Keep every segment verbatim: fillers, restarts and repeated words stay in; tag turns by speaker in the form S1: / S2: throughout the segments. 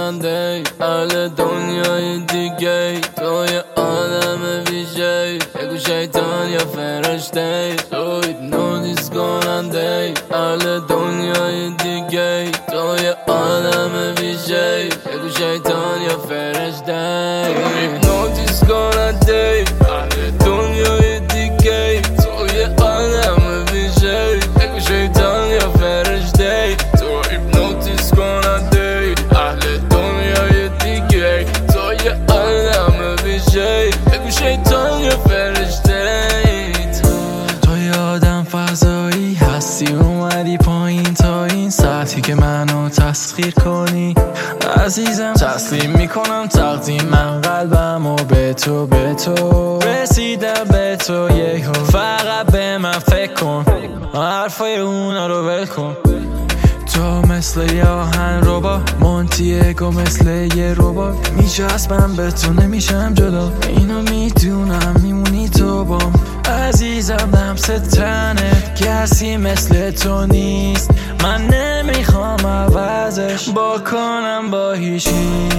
S1: کننده اهل دنیای دیگه، تو یه آدم ویژه، بگو شیطان یا فرشته، تو هیپنوتیزم کننده اهل دنیای دیگه، تو یه آدم ویژه، بگو شیطان یا فرشته، هیپنوتیزم کننده اهل دنیای دیگه، تو یه آدم ویژه، بگو شیطان یا فرشته، تو هیپنوتیزم کننده اهل دنیای دیگه، تو یه آدم ویژه، بگو شیطان یا فرشته.
S2: تو یه آدم فضایی هستی، اومدی پایین تا این سطحی که منو تسخیر کنی عزیزم. تسلیم میکنم تقدیم من قلبم و به تو به تو رسیدم به تو یکو، فقط به من فکر کن، حرفای اونا رو ول کن. تو مثل یه آهن ربا، مونتیگو مثل یه ربات، میچسبم به تو نمیشم جدا، اینو میدونم میمونی تو بام عزیزم. لمس تنت کسی مثل تو نیست، من نمیخوام عوضش بکنم با هیچی.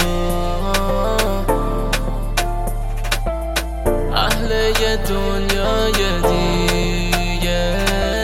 S1: اهل یه دنیای دیگه،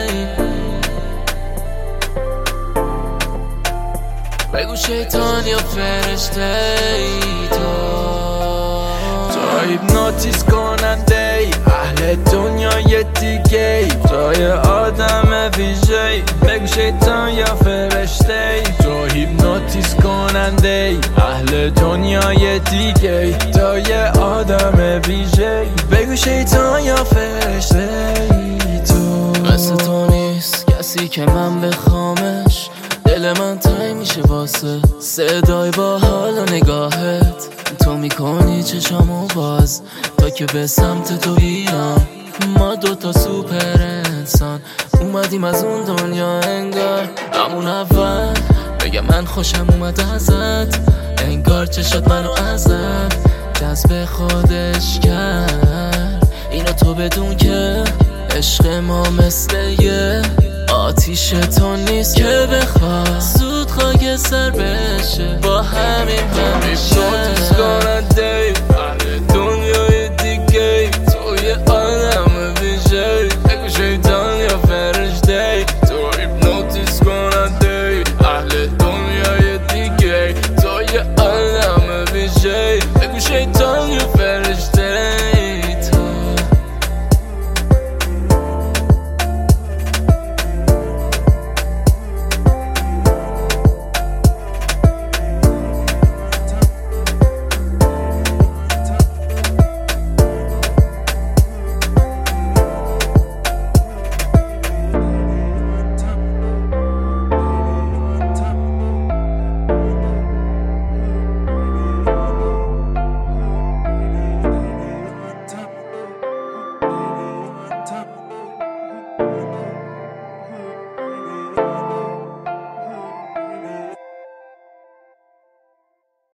S1: بگو شیطان یا فرشته ای، تو
S2: تو هیپنوتیزم کننده اهل دنیای دیگه، تو یه آدم ویژه، بگو شیطان یا فرشته، تو هیپنوتیزم کننده اهل دنیای دیگه، تو یه آدم ویژه، بگو شیطان یا فرشته. تو
S1: مثل تو نیست کسی که من بخوامش، دل من تای میشه واسه صدای با حال و نگاهت، تو میکنی چشامو باز تا که به سمت تو بیام. ما دوتا سوپر انسان اومدیم از اون دنیا انگار همون اول، بگم من خوشم اومد ازت، انگار چشات منو ازت جذب خودش کرد. اینو تو بدون که عشق ما مثل یه آتیش تو نیست که بخواد زود خاک سر بشه با همین همیشه.